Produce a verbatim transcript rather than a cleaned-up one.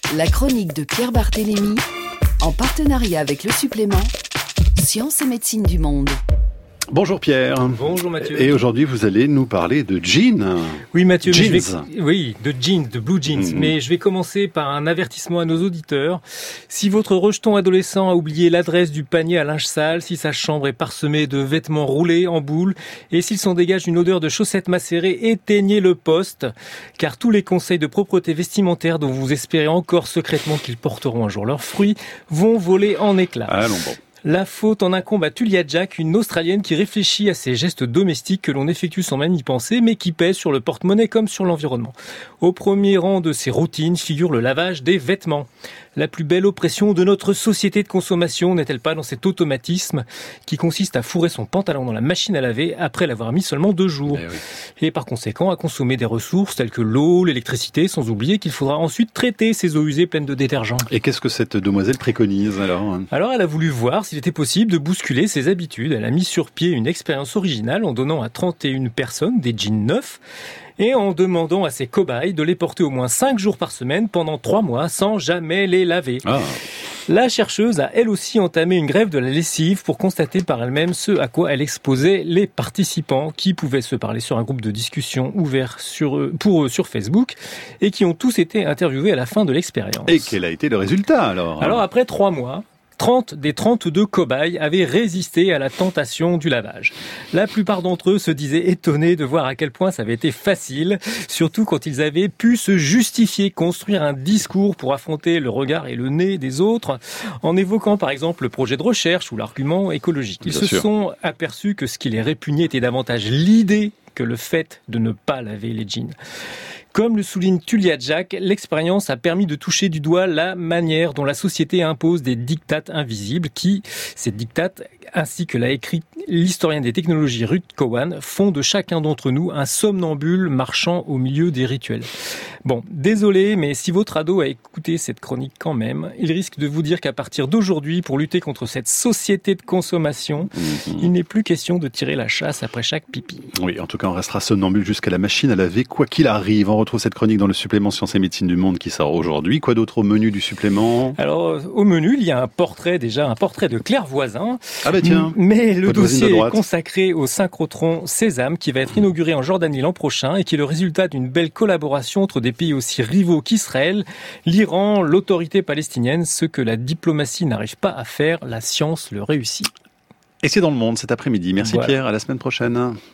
La chronique de Pierre Barthélémy, en partenariat avec le supplément Sciences et Médecine du Monde. Bonjour Pierre. Bonjour Mathieu. Et aujourd'hui vous allez nous parler de jeans. Oui Mathieu, jeans. Mais je vais... oui, de jeans, de blue jeans. Mmh. Mais je vais commencer par un avertissement à nos auditeurs. Si votre rejeton adolescent a oublié l'adresse du panier à linge sale, si sa chambre est parsemée de vêtements roulés en boule, et s'il s'en dégage une odeur de chaussettes macérées, éteignez le poste, car tous les conseils de propreté vestimentaire dont vous espérez encore secrètement qu'ils porteront un jour leurs fruits vont voler en éclats. Allons bon. La faute en incombe à Tulia Jack, une Australienne qui réfléchit à ces gestes domestiques que l'on effectue sans même y penser, mais qui pèsent sur le porte-monnaie comme sur l'environnement. Au premier rang de ces routines figure le lavage des vêtements. La plus belle oppression de notre société de consommation n'est-elle pas dans cet automatisme qui consiste à fourrer son pantalon dans la machine à laver après l'avoir mis seulement deux jours. Eh oui. Et par conséquent à consommer des ressources telles que l'eau, l'électricité, sans oublier qu'il faudra ensuite traiter ces eaux usées pleines de détergents. Et qu'est-ce que cette demoiselle préconise alors ? Alors elle a voulu voir s'il était possible de bousculer ses habitudes. Elle a mis sur pied une expérience originale en donnant à trente et une personnes des jeans neufs et en demandant à ses cobayes de les porter au moins cinq jours par semaine pendant trois mois sans jamais les laver. Ah. La chercheuse a elle aussi entamé une grève de la lessive pour constater par elle-même ce à quoi elle exposait les participants qui pouvaient se parler sur un groupe de discussion ouvert sur, pour eux sur Facebook et qui ont tous été interviewés à la fin de l'expérience. Et quel a été le résultat alors ? Alors après trois mois, trente des trente-deux cobayes avaient résisté à la tentation du lavage. La plupart d'entre eux se disaient étonnés de voir à quel point ça avait été facile, surtout quand ils avaient pu se justifier, construire un discours pour affronter le regard et le nez des autres, en évoquant par exemple le projet de recherche ou l'argument écologique. Ils Bien se sûr. sont aperçus que ce qui les répugnait était davantage l'idée que le fait de ne pas laver les jeans. Comme le souligne Tulia Jack, l'expérience a permis de toucher du doigt la manière dont la société impose des dictates invisibles qui, ces dictates, ainsi que l'a écrit l'historien des technologies Ruth Cowan, font de chacun d'entre nous un somnambule marchant au milieu des rituels. Bon, désolé, mais si votre ado a écouté cette chronique quand même, il risque de vous dire qu'à partir d'aujourd'hui, pour lutter contre cette société de consommation, mmh. il n'est plus question de tirer la chasse après chaque pipi. Oui, en tout cas, on restera somnambule jusqu'à la machine à laver, quoi qu'il arrive. On retrouve cette chronique dans le supplément Sciences et Médecine du Monde qui sort aujourd'hui. Quoi d'autre au menu du supplément ? Alors, au menu, il y a un portrait, déjà, un portrait de Claire Voisin. Ah bah tiens. Mais le dossier est consacré au synchrotron Sésame qui va être inauguré en Jordanie l'an prochain et qui est le résultat d'une belle collaboration entre des pays aussi rivaux qu'Israël, l'Iran, l'autorité palestinienne. Ce que la diplomatie n'arrive pas à faire, la science le réussit. Et c'est dans le monde cet après-midi. Merci voilà. Pierre, à la semaine prochaine.